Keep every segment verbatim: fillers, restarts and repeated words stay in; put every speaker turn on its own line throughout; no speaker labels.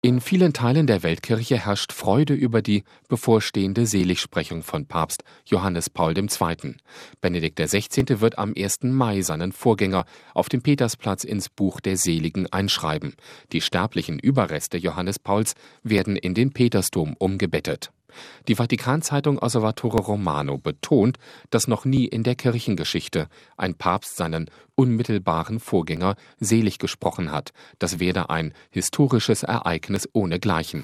In vielen Teilen der Weltkirche herrscht Freude über die bevorstehende Seligsprechung von Papst Johannes Paul der Zweite. Benedikt der Sechzehnte wird am ersten Mai seinen Vorgänger auf dem Petersplatz ins Buch der Seligen einschreiben. Die sterblichen Überreste Johannes Pauls werden in den Petersdom umgebettet. Die Vatikan-Zeitung Osservatore Romano betont, dass noch nie in der Kirchengeschichte ein Papst seinen unmittelbaren Vorgänger selig gesprochen hat. Das werde ein historisches Ereignis ohnegleichen.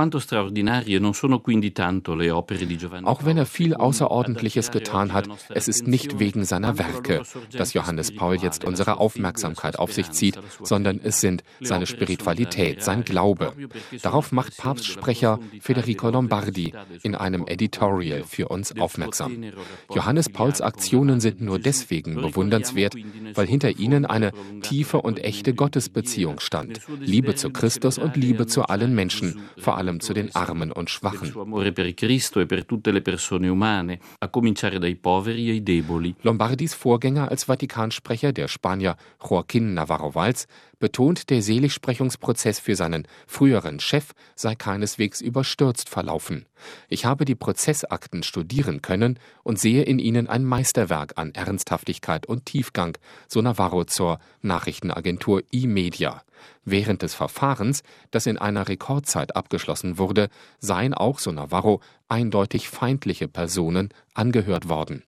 Auch wenn er viel Außerordentliches getan hat, es ist nicht wegen seiner Werke, dass Johannes Paul jetzt unsere Aufmerksamkeit auf sich zieht, sondern es sind seine Spiritualität, sein Glaube. Darauf macht Papstsprecher Federico Lombardi in einem Editorial für uns aufmerksam. Johannes Pauls Aktionen sind nur deswegen bewundernswert, weil hinter ihnen eine tiefe und echte Gottesbeziehung stand. Liebe zu Christus und Liebe zu allen Menschen, vor allem zu den Armen und Schwachen. Lombardis Vorgänger als Vatikansprecher, der Spanier Joaquín Navarro Valls, betont, der Seligsprechungsprozess für seinen früheren Chef sei keineswegs überstürzt verlaufen. Ich habe die Prozessakten studieren können und sehe in ihnen ein Meisterwerk an Ernsthaftigkeit und Tiefgang, so Navarro zur Nachrichtenagentur iMedia. Während des Verfahrens, das in einer Rekordzeit abgeschlossen wurde, seien auch, so Navarro, eindeutig feindliche Personen angehört worden.